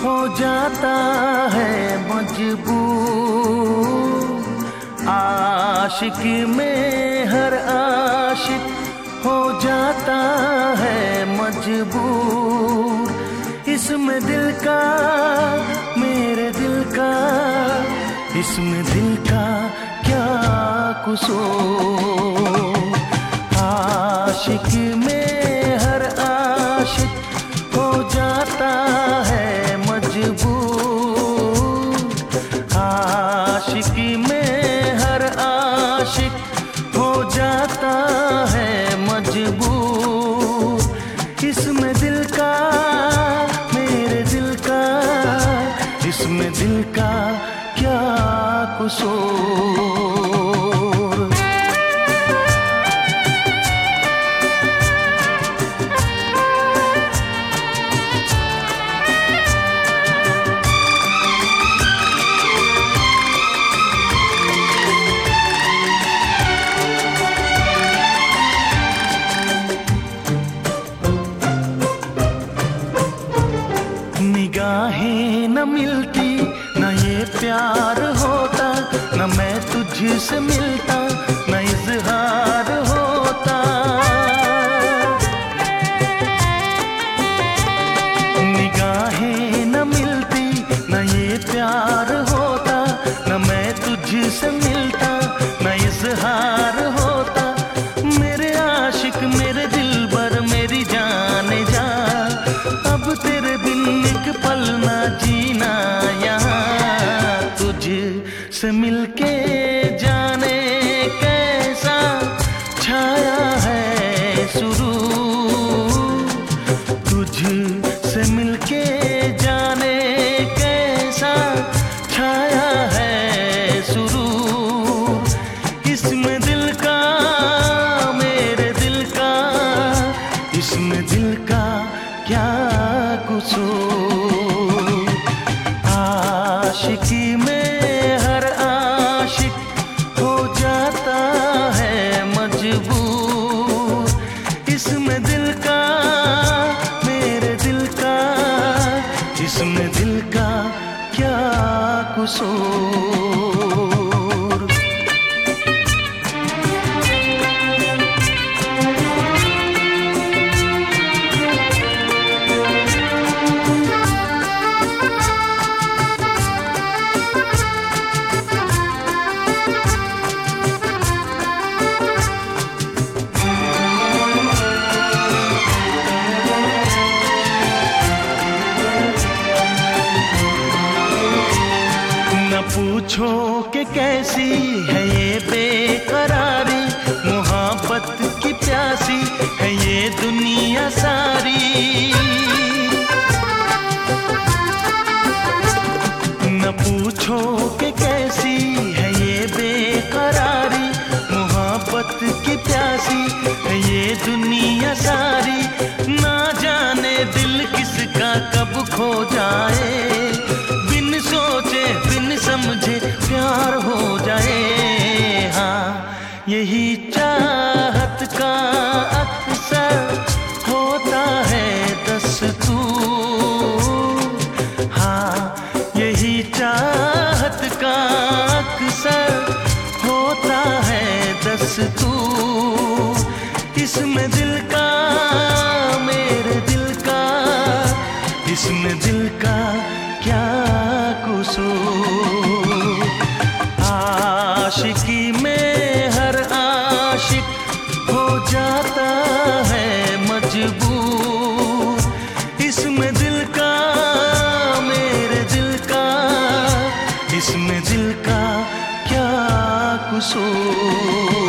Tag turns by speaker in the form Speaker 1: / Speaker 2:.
Speaker 1: हो जाता है मजबूर। आशिकी में हर आशिक हो जाता है मजबूर। इसमें दिल का, मेरे दिल का, इसमें दिल का क्या कसूर। आशिक में हर आशिक हो जाता है मजबूर। आशिकी में हर आशिक हो जाता है मजबूर। इसमें दिल का, मेरे दिल का, इसमें दिल का क्या कसूर। निगाहें न मिलती, न ये प्यार होता, न मैं तुझसे मिलता, न इज़हार होता। निगाहें न मिलती, न ये प्यार होता, न मैं तुझसे मिलता, न इज़हार होता। मेरे आशिक, मेरे दिलबर, मेरी जाने जा, अब तेरे बिन एक पल ना जीना यहाँ। तुझसे मिलके जाने कैसा छाया है सुरूर। तुझसे मिलके जाने कैसा छाया है सुरूर। इसमें दिल का, मेरे दिल का, इसमें दिल का क्या कसूर। आशिकी में हर आशिक हो जाता है मजबूर। इसमें दिल का, मेरे दिल का, इसमें दिल का क्या कसूर। पूछो कि कैसी है ये बेकरारी, मोहब्बत की प्यासी है ये दुनिया सारी। न पूछो कि कैसी है ये बेकरारी, मोहब्बत की प्यासी है ये दुनिया सारी। ना जाने दिल किसका कब खो जाए, बिन सोचे बिन समझे प्यार हो जाए। हाँ, यही चाहत का अक्सर होता है दस्तूर। हाँ, यही चाहत का अक्सर होता है दस्तूर। इसमें दिल का, मेरे दिल का, इसमें दिल का क्या कसूर। आशिकी में हर आशिक हो जाता है मजबूर। इसमें दिल का, मेरे दिल का, इसमें दिल का क्या कसूर।